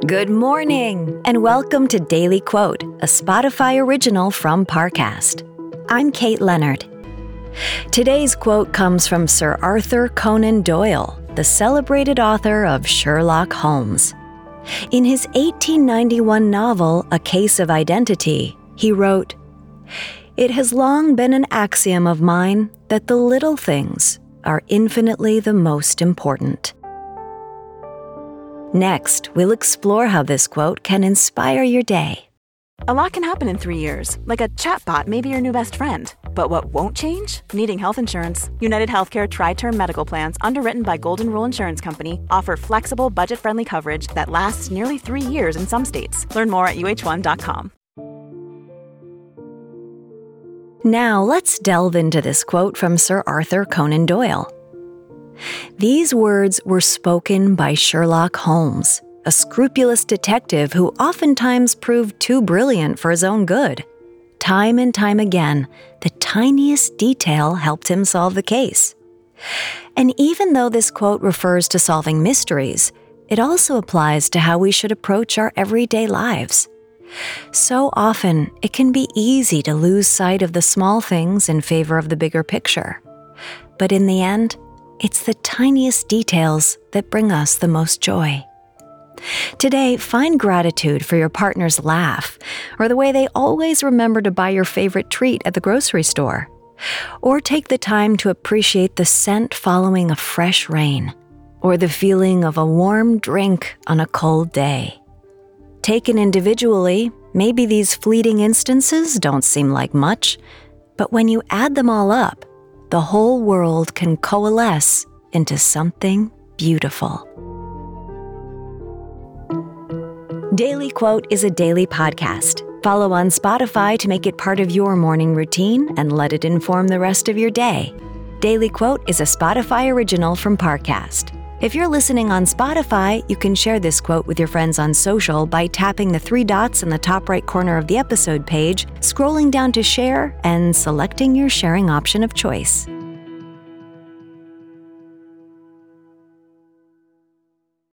Good morning, and welcome to Daily Quote, a Spotify original from Parcast. I'm Kate Leonard. Today's quote comes from Sir Arthur Conan Doyle, the celebrated author of Sherlock Holmes. In his 1891 novel, A Case of Identity, he wrote, "It has long been an axiom of mine that the little things are infinitely the most important." Next, we'll explore how this quote can inspire your day. A lot can happen in 3 years, like a chatbot may be your new best friend. But what won't change? Needing health insurance. United Healthcare Tri-Term Medical Plans, underwritten by Golden Rule Insurance Company, offer flexible, budget-friendly coverage that lasts nearly 3 years in some states. Learn more at uh1.com. Now, let's delve into this quote from Sir Arthur Conan Doyle. These words were spoken by Sherlock Holmes, a scrupulous detective who oftentimes proved too brilliant for his own good. Time and time again, the tiniest detail helped him solve the case. And even though this quote refers to solving mysteries, it also applies to how we should approach our everyday lives. So often, it can be easy to lose sight of the small things in favor of the bigger picture. But in the end, it's the tiniest details that bring us the most joy. Today, find gratitude for your partner's laugh, or the way they always remember to buy your favorite treat at the grocery store. Or take the time to appreciate the scent following a fresh rain, or the feeling of a warm drink on a cold day. Taken individually, maybe these fleeting instances don't seem like much, but when you add them all up, the whole world can coalesce into something beautiful. Daily Quote is a daily podcast. Follow on Spotify to make it part of your morning routine and let it inform the rest of your day. Daily Quote is a Spotify original from Parcast. If you're listening on Spotify, you can share this quote with your friends on social by tapping the 3 dots in the top right corner of the episode page, scrolling down to share, and selecting your sharing option of choice.